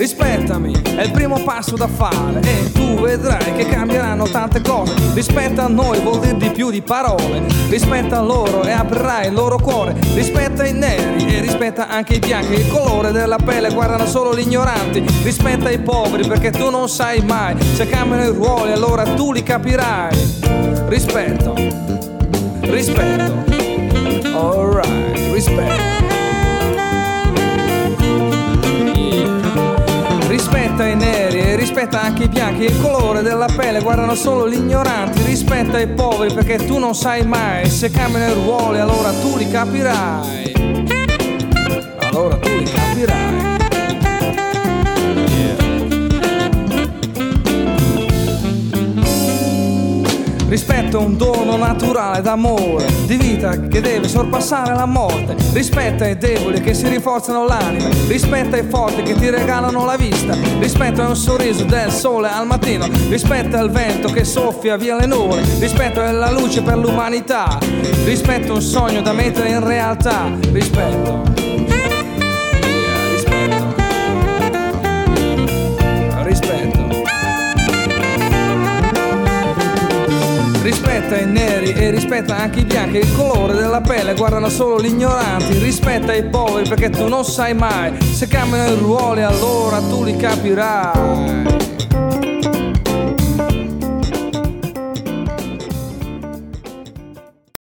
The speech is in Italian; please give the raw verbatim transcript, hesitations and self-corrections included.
rispettami, è il primo passo da fare e tu vedrai che cambieranno tante cose. Rispetta a noi vuol dire di più di parole, rispetta loro e aprirai il loro cuore. Rispetta i neri e rispetta anche i bianchi, il colore della pelle guardano solo gli ignoranti. Rispetta i poveri perché tu non sai mai, se cambiano i ruoli allora tu li capirai. Rispetto, rispetto, alright, rispetto. Rispetta i neri e rispetta anche i bianchi, il colore della pelle guardano solo gli ignoranti. Rispetta i poveri perché tu non sai mai, se cambiano i ruoli allora tu li capirai. Allora tu li capirai. Rispetto è un dono naturale d'amore, di vita che deve sorpassare la morte. Rispetta i deboli che si rinforzano l'anima, rispetta i forti che ti regalano la vista. Rispetto è un sorriso del sole al mattino, rispetta il vento che soffia via le nuvole. Rispetto è la luce per l'umanità, rispetto è un sogno da mettere in realtà. Rispetto. Rispetta i neri e rispetta anche i bianchi, il colore della pelle guardano solo gli ignoranti. Rispetta i poveri perché tu non sai mai, se cambiano i ruoli allora tu li capirai.